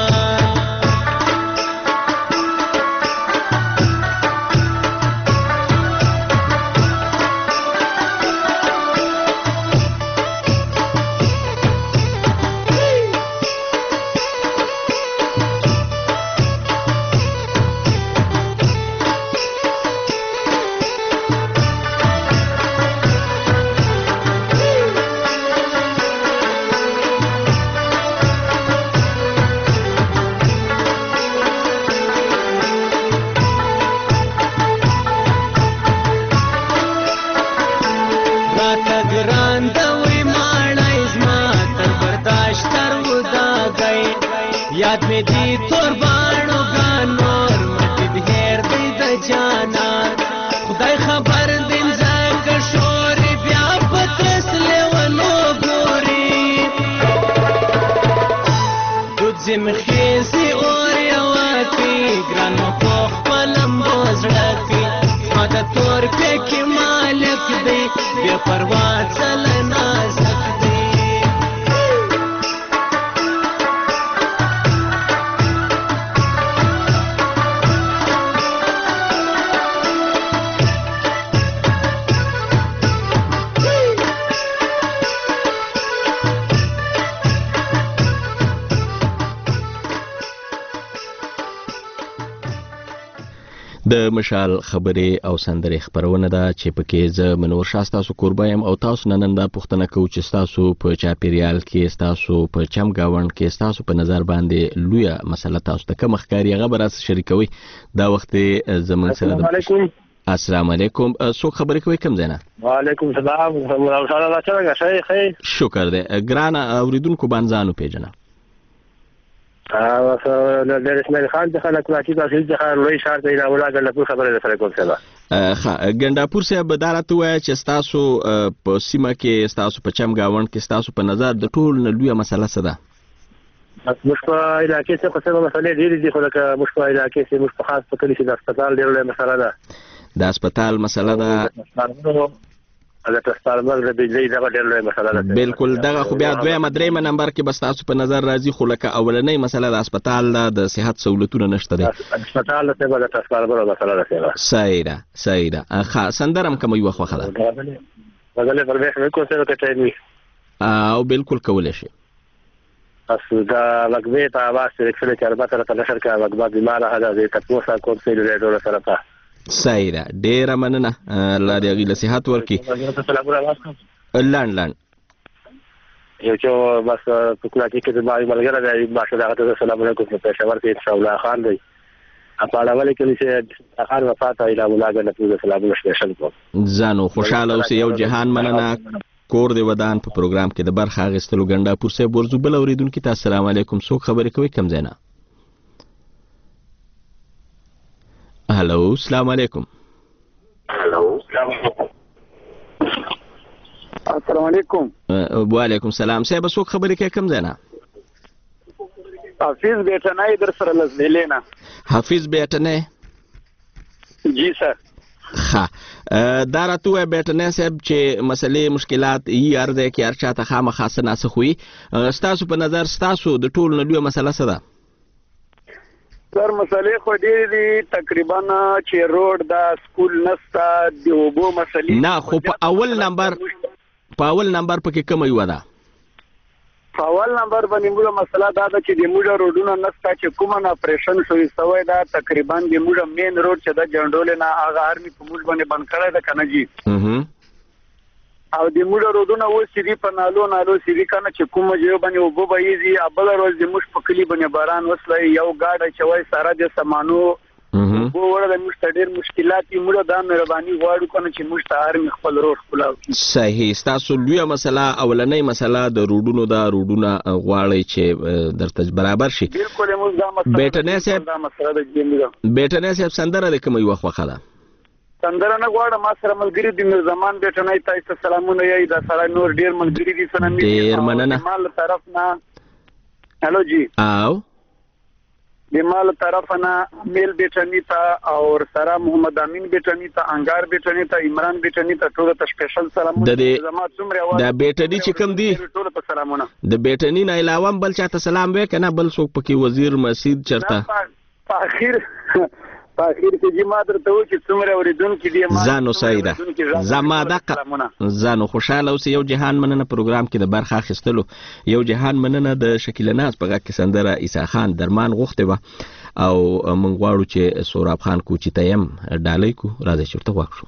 یاد می دی تور باڼو ګانور مټ هیر دی د جانان خدای خبر دین زنګ شور بیا پترس لیونو ګوري دود زم خېزي اور یواتی ګران په خپلم بوزړکی ما د تور کې مالک دی بیا پروا چل نازک دی. د مشال خبرې او سندرې خبرونه ده چې پکې زه منور شاه ستاسو کوربه یم او تاسو نن دا پوښتنه کوو چې ستاسو په چاپیریال کې ستاسو په چم ګاونډ کې ستاسو په نظر باندې لویه مسله تاسو ته کومه ښکاري هغه به راسره شریکوئ. دا وخت زموږ سره د السلام علیکم څوک خبرې کوي کوم ځای نه؟ وعلیکم السلام. شکر دی ګرانه اورېدونکو باندې ځان وپېژنه. د اسماعیل خان څخه د کلاچي تحصیل څخه لوی ښار ته راوړه ګنډاپور خبره درسره کوم څه ده. ښه ګنډاپور صاحب دا راته ووایه چې ستاسو په سیمه کې ستاسو په چم ګاونډ کې ستاسو په نظر د ټولو نه لویه مسله څه ده؟ موږ په علاقې کې څه څه مسلې ډېرې دي خو لکه موږ په علاقې کې موږ په خاص په کلي کې د هسپتال ډېره لویه مسله ده. د هسپتال مسله ده د تستارمل د بجلی دغه ډېر لوی مسله ده. بالکل دغه خو بیا دویمه درېیمه نمبر کې به ستاسو په نظر راځي خو لکه اولنۍ مسله د هسپتال ده د صحت سهولتونه نشته دی. هسپتال ته به د تستارمل مسله ده. صحیح ده صحیح ده. ښه سندره هم کومه یوه خوښه ده؟ غزلې پر بیخ مې کوم څه که ټایم وي او بالکل کولی شي. بس دا وقبې په آواز چې رکشلې چې البته راته نشر کړه وقبه بیماره ده د تپوسه کوم څه د ډېرو سره په صحیح ده ډېره مننه الله دې هغې له صحت ورکړي. لنډ لنډ یو چې بس په کلاچي کې زما یو ملګری دی ماشاء الله هغه ته سلام علیکم په پېښور کې انشاءالله خان دی په اړول کې چې خان وفات ایله مولاګه نه پوهه سلامونه سپیشل کوم. ځانو خوشاله اوسئ یو جهان مننه کور دی ودان په پروګرام کې د برخه اخیستلو ګنډاپور صاحب ورزو بل اورېدونکي ته السلام علیکم څوک خبرې کوي کوم ځای نه؟ هلو السلام علیکم. هلو السلام علیکم. السلام علیکم. وعلیکم سلام. صاحب څوک خبرې کوي کوم ځای نه؟ حافظ بیٹنای در سره لزدلې نه. حافظ بیٹنای جی سر. ښه دا راته ووایه بیټنی صاحب چې مسلې مشکلات یي هر ځای کې هر چا ته خامخا څه ناسخ وي، ستاسو په نظر ستاسو د ټولو نه لویه مسله څه ده؟ سر مسلې خو ډېرې دي، تقریبا چې روډ دا سکول نسته، د اوبو مسلې نه، خو په اول نمبر په اول نمبر پکې کومه یوه ده؟ په اول نمبر باندې موږ مسله دا ده چې د موږ روډونه نسته چې کومه نه اپریشن شوی سوی ده، تقریبا د موږ مین روډ چې د جنډولې نه هغه آرمي په موږ باندې بند کړی ده که نه جي، او د موږ روډونه اوس چې دي په نالو نالو چې دي که نه چې کومه ځای باندې اوبه به ایزي، بله ورځ د موږ په کلي باندې باران وسلی، یو ګاډی چوی ساره د سامانو اوبه وړه د موږ ته ډېر مشکلات دي. موږ دا مهرباني غواړو که نه چې موږ ته آرمي خپل روډ ښکلاو کړي. صحیح. ستاسو لویه مسله اولنۍ مسله د روډونو ده، روډونه غواړئ چې درته برابر شي. بلکل موږ دا مسله بیټنی صاحب بیټنی صاحب سندره د کومه یوه خوښه ده؟ سندره نه غواړم، ما سره ملګري دي میرزمان بیټنی ته ایسته سلامونه یې، دا سره نور ډېر ملګري دي سره ډېر مننه. ما له طرف نه هلو جی او د ما له طرف نه میل بیټنی ته او سره محمد امین بیټنی ته، انګار بیټنی ته، عمران بیټنی ته، ټولو ته سپیشل سلامونه. د بیټنی چې کوم دي ټولو ته سلامونه. د بیټنی نه علاوه بل چاته سلام وې که نه؟ بل څوک پکې وزیر مسجد چرته په اخر په اخر کې چې ما درته وایي چې څومره اورېدونکي دي ځانو صحیح ده. زما دقه ځانو خوشحاله اوسئ. یو جهان مننه پروګرام کې د برخه اخیستلو. یو جهان مننه د شکیله ناز په غږ کې سندره عیسی خان درمان غوښتې وه، او موږ غواړو چې سوراب خان کوچي ته یم ډالۍ کړو. راځئ چې ورته غوږ شو.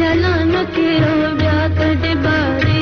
चलाना के रो ब्या कटे बारी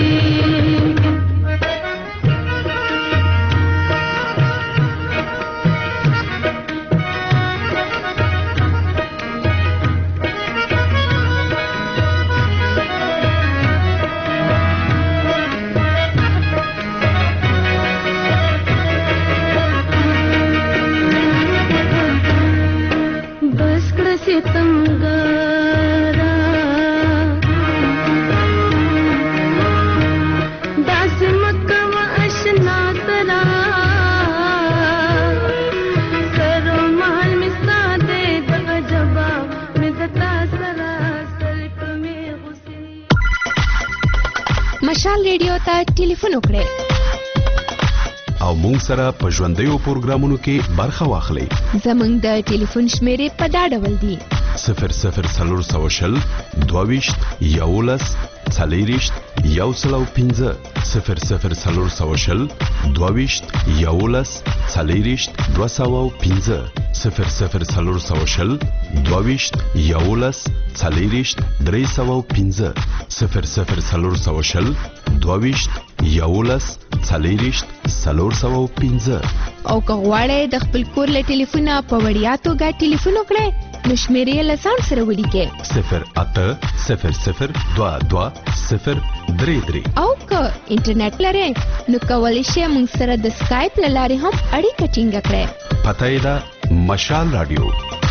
مشال ریډیو ته ټلیفون وکړئ او مونږ سره په ژوندیو پروګرامونو کې برخه واخلئ. زمونږ د ټلیفون شمیرې په دا ډول دي: صفر صفر څلور سوه شل دوه ویشت یولس څلېرویشت یو سل او پنځه صفر صفر څلور سوه شل دوه ویشت یولس څلېرویشت دوه سوه او پنځه صفر صفر څلور سوه شل دوه ویشت یولس څلېرویشت درې سوه او پنځه صفر صفر څلور سوه شل دوه ویشت یولس څلېرویشت څلور سوه او پنځه. او که غواړئ د خپل کور له ټلیفونه په وړیا توګه ټلیفون وکړئ نو شمیرې له ځان سره ولیکئ: صفر اته صفر صفر دوه دوه صفر درې درې. او که انټرنیټ لرئ نو کولی شئ موږ سره د سکایپ له لارې هم اړیکه ټینګه کړئ. پته یې ده مشال راډیو.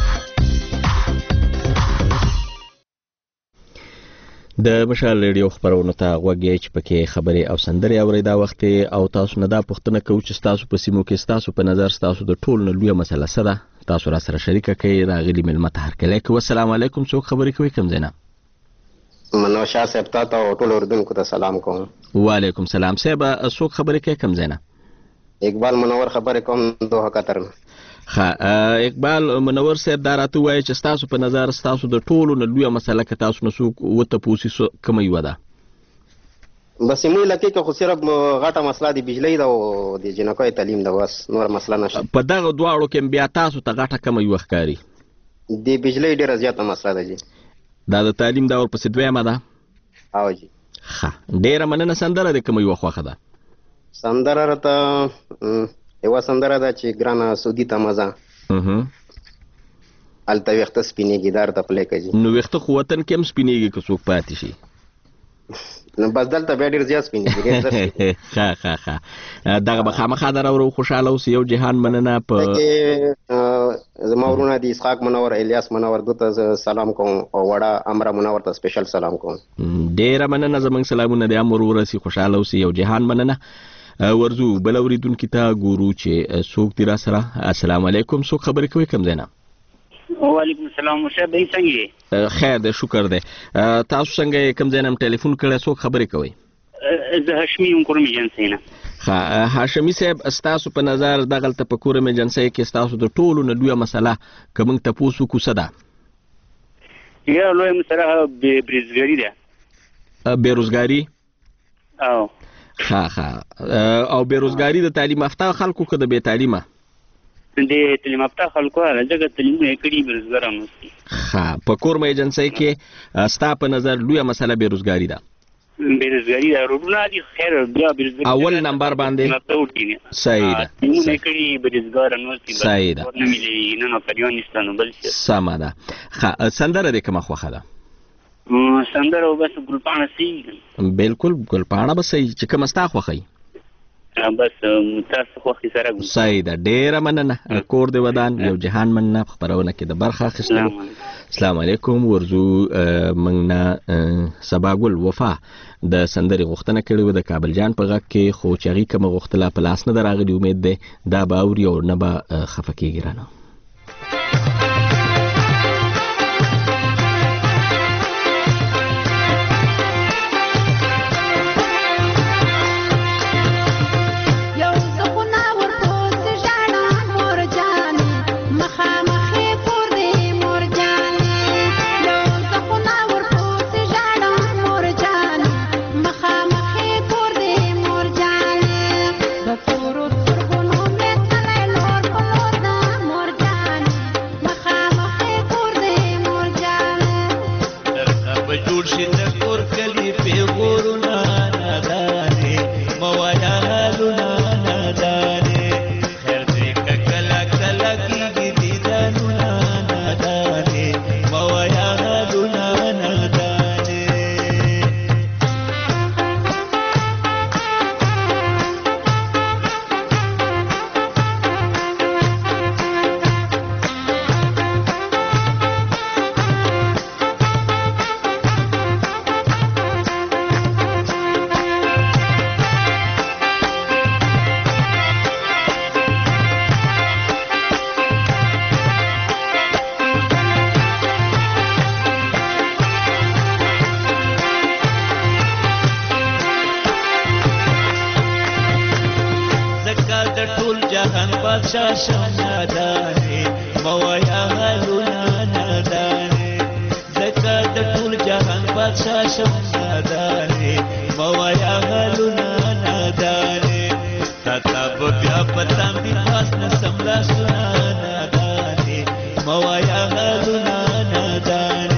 د مشال ریډیو خبرونو ته غوږ یې چې پکې خبرې او سندرې اورئ دا وخت او تاسو نه دا پوښتنه کوو چې ستاسو په سیمو کې ستاسو په نظر ستاسو د ټولو نه لویه مسله څه ده؟ تاسو را سره شریکه کړئ. راغلي مېلمه ته هرکلی کوو. السلام علیکم. څوک خبرې کوي؟ کوم ځای نه؟ منو شاه صاحب ته او ټول اردوونکو ته سلام کوم. وعلیکم سلام. صاحب څوک خبرې کوي؟ کوم ځای نه؟ اقبال منور خبرې کوم دوه قطر نه. ښه اقبال منور صاحب دا راته ووایي چې ستاسو په نظر ستاسو د ټولو نه لویه مسله که تاسو نه څوک وتپوسي کومه یوه ده؟ بس موږ علاقې کې خو صرف غټه مسله د بجلۍ ده او د جنکیو تعلیم ده، بس نور مسله نشته. په دغه دواړو کې بیا تاسو ته غټه کومه یوه ښکاري؟ د بجلۍ ډېره زیاته مسله ده جي. دا د تعلیم ده ورپسې دویمه ده؟ او جي. ښه ډېره مننه. سندره د کومه یوه خوښه ده؟ سندره راته یوه سندره ده چې ګرانه سعودي ته مزه هلته ویښته سپینېږي دا راته پلی کوي. نو ویښته خو وطن کې هم سپینېږي که څوک پاتې شي؟ نو بس دلته بیا ډېر زیات سپینېږي. ښه ښه ښه دغه به خامخا در اورو. خوشحاله اوسئ. یو جهان مننه. په زما ورونه دي اسحاق منور، الیاس منور، دو ته سلام کوم او وړه امره منور ته سپیشل سلام کوم. ډېره مننه. زموږ سلامونه د امر ورسي. خوشحاله اوسئ. یو جهان مننه. ورزو بل اوریدونکي ته ګورو چې څوک دي را سره. السلام علیکم. څوک خبرې کوي؟ کوم ځای نه؟ وعلیکم السلام. مشاب دی څنګه یې؟ خیر دی شکر دی. تاسو څنګه یې؟ کوم ځای نه ټلیفون کړی؟ څوک خبرې کوئ؟ زه هاشمي یم کورم ایجنسۍ نه. ښه هاشمي صاحب ستاسو په نظر دغلته په کورم ایجنسۍ کې ستاسو د ټولو نه لویه مسله که موږ تپوس وکړو څه ده؟ یا لویه مسله بېروزګاري ده. بېروزګاري؟ او ښه ښه او بېروزګاري د تعلیم یافته خلکو که د بې تعلیمه؟ د تعلیم یافته خلکو هغه ځکه تعلیمونه یې کړي بېروزګاره نوستي. ښه په کورم ایجنسۍ کې ستا په نظر لویه مسله بېروزګاري ده؟ بېروزګاري ده. روډونه دي خیر بیا بېروزګاري اول نمبر باندې صحیح ده. تعلیمونه یې کړي بېروزګاره نوستي صحیح ده. نه ملي نه نوکریان نشته نو بل څه. سمه ده. ښه سندره دې کومه خوښه ده؟ سندره بس ګلپاڼه صحیح. بالکل ګلپاڼه به صحیح. چې کومه ستا خوښوي؟ بس تاسو خوښي سره صحیح ده. ډېره مننه. کور دې ودان. یو جهان مننه په خپرونه کې د برخه اخیستلو. السلام علیکم. ورزو موږ نه سبا ګل وفا د سندرې غوښتنه کړې وه د کابل جان په غږ کې، خو چې هغې کومه غوښتله په لاس نه ده راغلي. امید دی دا به اوري او نه به خفه کېږي رانه. Por بادشاہ شم نادانې موایا حالونه نادانې ځکه د ټول جهان بادشاہ شم نادانې موایا حالونه نادانې تا تا به بیا پتا مې پاس نه سملا سنا نادانې موایا حالونه نادانې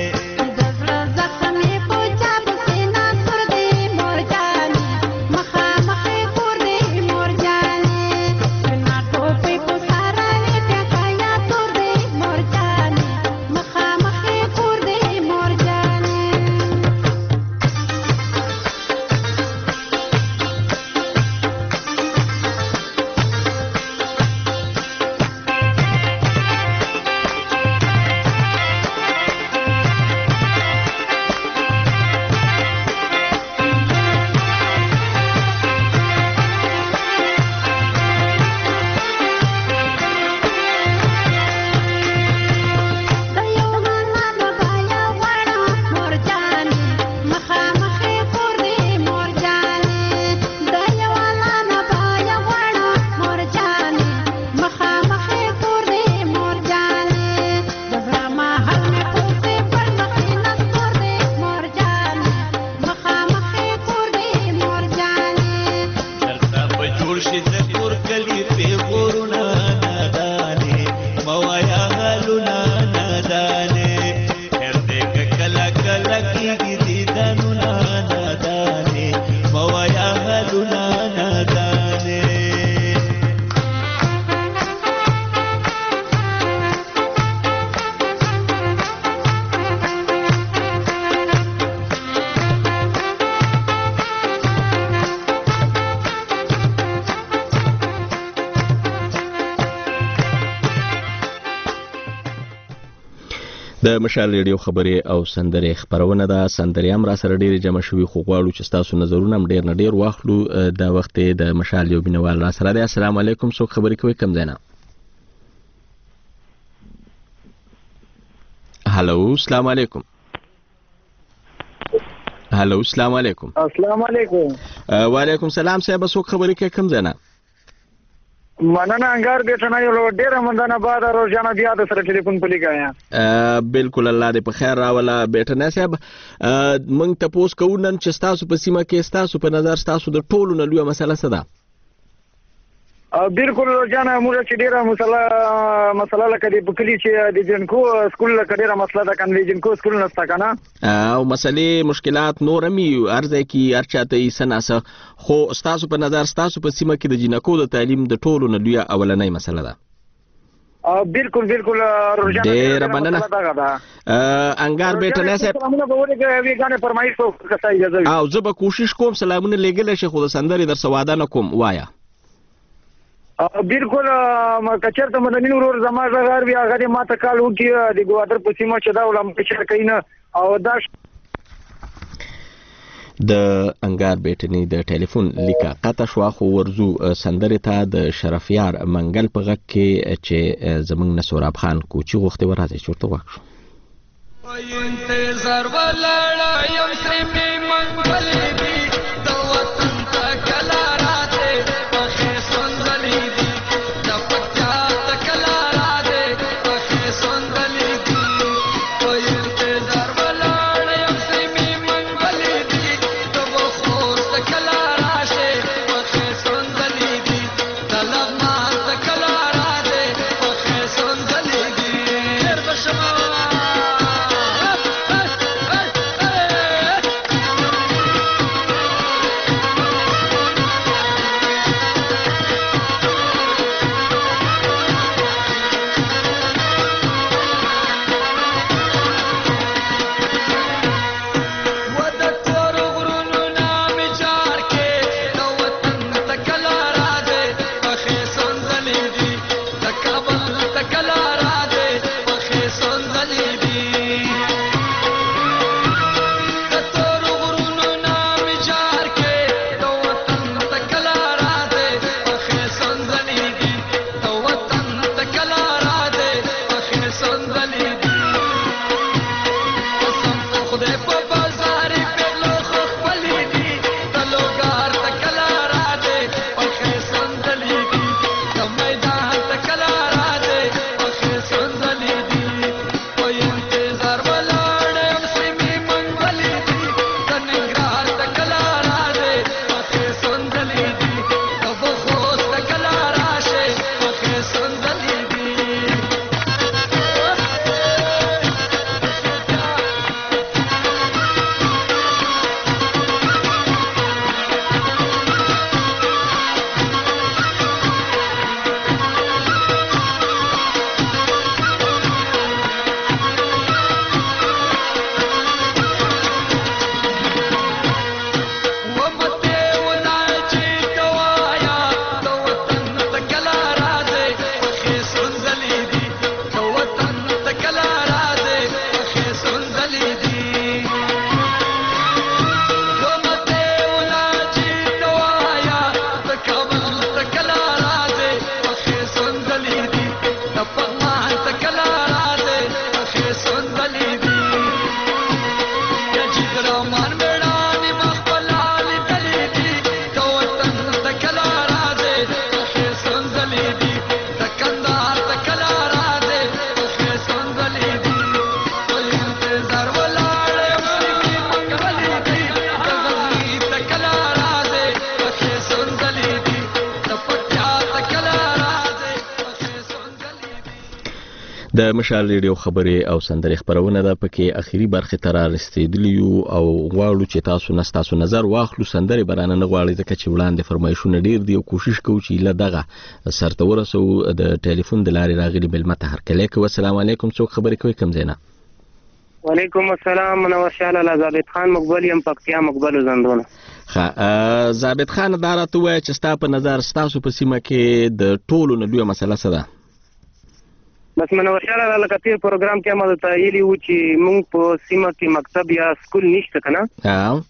د مشال ریډیو خبرې او سندرې خبرونه ده. سندرې هم را سره ډېرې جمع شوي خو غواړو چې ستاسو نظرونه هم ډېر نه ډېر واخلو. دا وخت د مشال یو مینوال را سره دی. السلام علیکم، څوک خبرې کوي، کوم ځای نه؟ هلو السلام علیکم. هلو السلام علیکم. السلام علیکم. وعلیکم سلام صاحب، څوک خبرې کوي، کوم ځای نه؟ مننه انګار بیٹنه یو ډیره مندانه بعد روزانه بیا د سره ټلیفون په لګایا. بالکل الله دې په خیر راولا بیٹنه صاحب. مونږ تاسو کوو نن چې تاسو په سیمه کې تاسو په نظر تاسو د ټولو نه لویه مسله څه ده؟ بالکل روزانه موږ چې ډیره مسله مسله لکه د بکلی چې د جنکو سکول لکه ډیره مسله ده کنه د جنکو سکول نستا کنه او مسلې مشکلات نور مې ارزه کی ارچاته یې سناسه خو تاسو په نظر تاسو په سیمه کې د جنکو د تعلیم د ټولو نه لویه اولنۍ مسله ده. بالکل بالکل روزانه ډیره مننه انګار بیٹنه صاحب. او زه به کوشش کوم سلامونه لګل شي خو د سندرې در سواده نه کوم وایا. بالکل کچرته مدني ورور زما غار بیا هغه ماته کال وکي د ګوادر په سیمه چې دا ولم چې کینه او دا د انګار بیٹنی د ټلیفون لیکه قطع شو خو ورزو سندرې ته د شرفیار منګل په غږ کې چې زمنګ نصوراب خان کوچی غوښته ورازي چورته واښو انتظار ولاړ یم سیمه منګل دی د وطن تکلا راته په سندلې دی د پچا تکلا راته په سندلې دی په انتظار ولاړ یم سیمه منګل دی د وخت تکلا راته په سندلې دی د لغما تکلا راته په سندلې دی هر بشما د مشال ریډیو خبرې او سندرې خبرونه ده پکې اخیری برخه تر رسیدلی او غواړو چې تاسو نه تاسو نظر واخلو سندرې برانه نه غواړي ځکه چې وړاندې فرمایشونه ډیر دي او کوشش کوو چې لدغه سرته ورسو د ټلیفون د لارې راغلي بل مته هر کله کوي السلام علیکم څوک خبرې کوي کم زینا وعلیکم السلام منور شاه لاله ثابت خان مقبل یم پکتیا مقبل زندونه ها ثابت خان دا راته وایي چې ستا په نظر ستاسو په سیمه کې د ټولو نه لویه مسله څه ده بس منور شاه لاله کتیر پروګرام کې ما ته ویلي و چې موږ په سیمه کې مکتب یا سکول نشته کنه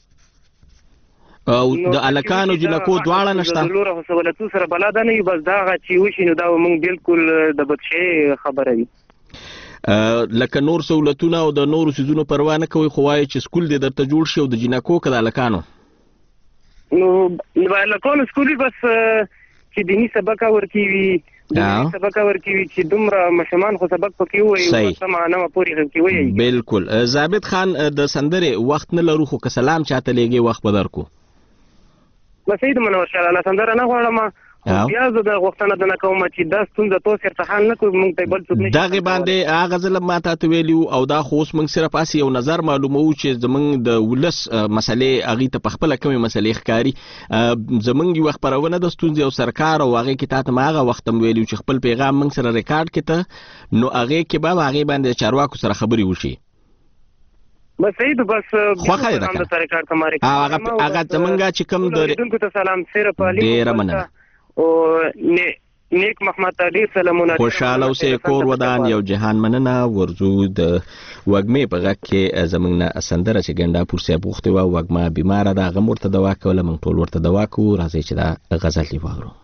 او د الکانو جنکو دواړه نشته د لور سہولتو سره بلاد نه بس دا چې وشي نو دا موږ بالکل د بدشي خبره وي لکه نور سہولتونه او د نورو سيزونو پروا نه کوي خو وايي چې سکول دې درته جوړ شي او د جنکو کده الکانو نو الکانو سکول بس چې دینی سبق ورکوي دینی سبق ورکوي چې دومره مشمان خو سبق پکې وي او سمانه پوری کوي بالکل ثابت خان د سندره وخت نه لرو خو که سلام چاته لګي وخت بدر کو بس اې د منور شاه الله سندره نه غواړم بیا زه د غوښتنه د نه کوم چې دا ستونزه تاسو سره حل نه کوي موږ ته بل څه نشي دغه باندې هغه ځل ما ته ویلو او دا خو اوس موږ صرف اسی یو نظر معلومو چې زمونږ د ولس مسلې هغه ته په خپل کومه مسلې ښکاری زمونږ یو خبرونه د ستونزې او سرکار او هغه کې تاسو ما هغه وخت ویلو چې خپل پیغام موږ سره ریکارډ کړه نو هغه کې به هغه باندې چارواکو سره خبري وشي بس ایدو بس خوخه ده هغه هغه زمونږ چې کوم د دونکو ته سلام سره پالي ډیر مننه او نیک محمد علي سلامونه خوشاله اوسې کور ودان یو جهان مننه ورزو د وګمې په غږ کې زمونږ نه سندره چې ګنډا پور صاحب غوښتي و وګما بیماره ده هغه ورته دوا کوله موږ ټول ورته دوا کوو راځي چې دا غزل دی واورو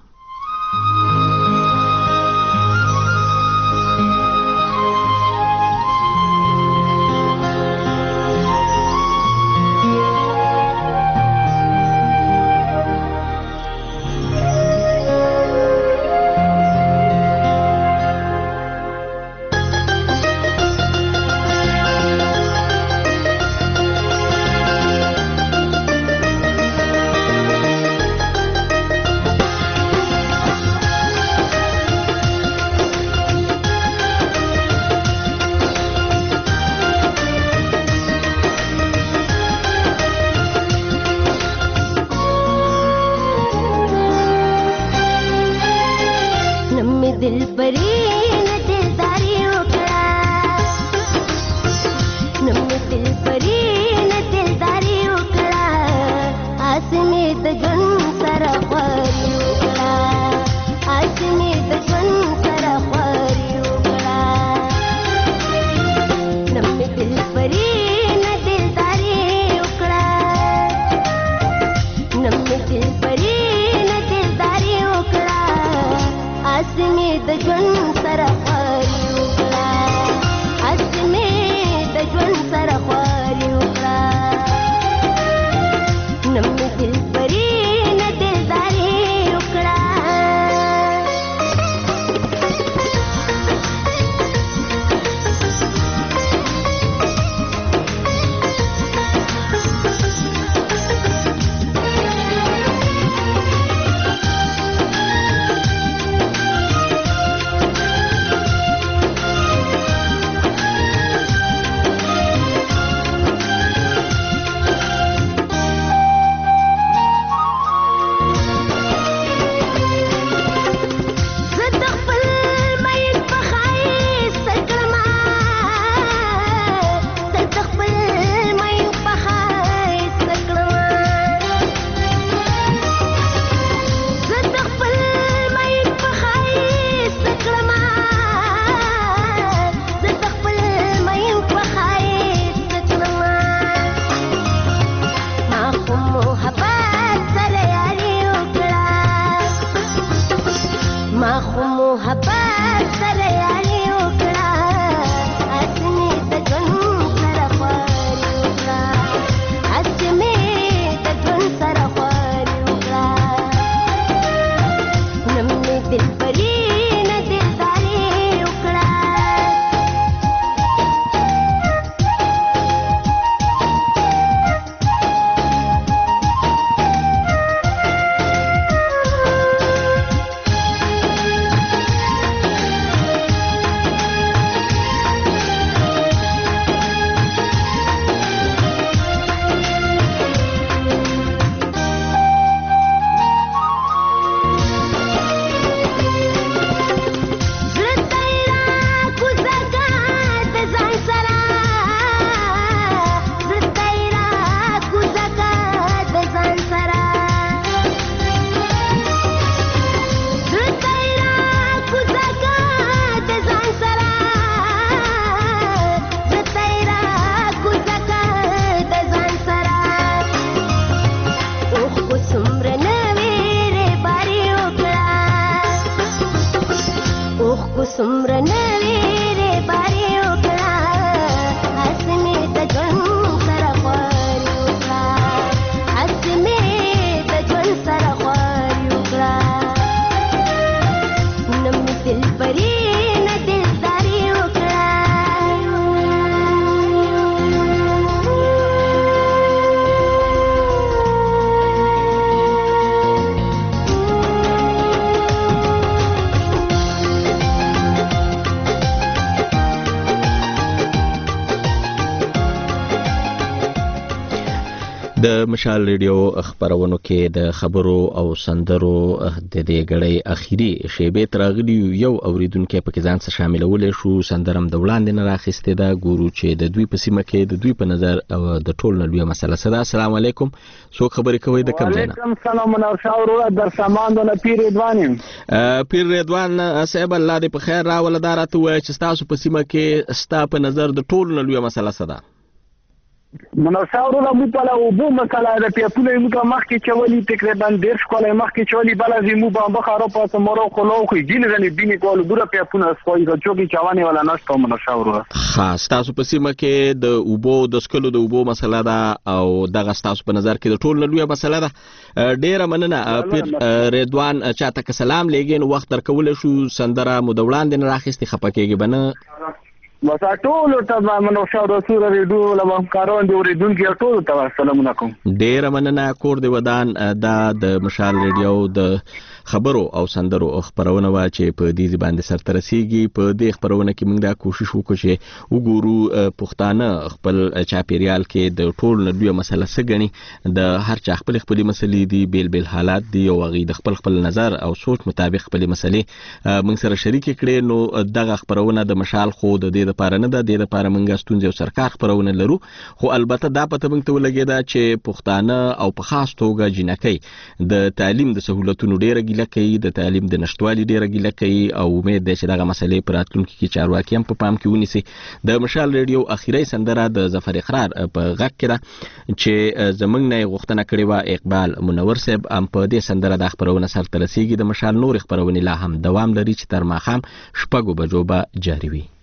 د مشال ریډیو خبرونو کې د خبرو او سندرو د دې غړې اخیری شیبه ترغلی یو اوریدونکو په کې ځان سره شاملولې شو سندرم د وړاندې نه راخسته دا ګورو چې د دوی په سیمه کې د دوی په نظر او د ټول نړۍ مسله صدا. السلام علیکم. سو خبرې کوي د کوم ځای نه؟ وعلیکم السلام منور شاورو در سامان د پیر رضوان. پیر رضوان صاحب الله دې په خیر راول دارته وای چې تاسو په سیمه کې ستا په نظر د ټول نړۍ مسله صدا. منور شاورو د مو په لا او بو مسله د پیپونه مو کا مخ کې چولي تقریبا ډیر شکولې مخ کې چولي بل از مو په بخارو په مورو خلو خو دین غني دین کول ګره پیپونه سوي د چوکي چوانه ولا نشته منور شاورو. خاص تاسو په سیمه کې د اوبو د سکلو د اوبو مسله ده او دغه تاسو په نظر کې د ټول نړۍ مسله ده. ډیره مننه پیر رضوان چاته سلام لګین وخت درکول شو سندره مو د وړاندې نه راخستي خپکیږي بنه بس ټول ته منو شاو رسول ریډیو لمم کارون دی ورېدونکو ټول ته سلام علیکم. ډیر مننه کور دی ودان دا د مشال ریډیو د خبرو او سندرو خبرونه وا چې په دې باندې سره رسیږي. په دې خبرونه کې موږ دا کوشش وکړو چې وګورو پښتانه خپل چاپیریال کې د ټول نړۍ مسله سګني د هر چا خپل خپل مسلې دي بیل بیل حالات دي او غي د خپل خپل نظر او سوچ مطابق خپل مسلې موږ سره شریک کړي. نو دغه خبرونه د مشال خو د دې لپاره نه ده د لپاره موږ ستونزې او سرکار خبرونه لرو خو البته دا پته موږ ته ولګیدا چې پښتانه او په خاص توګه جنکۍ د تعلیم د سہولتونو ډیره ګیله کوي د تعلیم د نشټوالي ډیره ګیله کوي او امید ده چې دغه مسلې پر راتلونکي کې چارواکي هم په پام کې ونیسي. د مشال ریډیو اخیری سندره د ظفر اقرار په غږ کې ده چې زمونږ نه غوښتنه کړې و اقبال منور صاحب هم په دې سندره د خبرونه سره ترسيږي. د مشال نور خبرونه لا هم دوام لري چې تر ماښام شپږو بجو به جاري وي.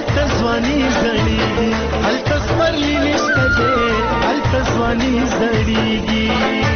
هلته ځواني زړیږي هلته سپرلی نشته دی هلته ځواني زړیږي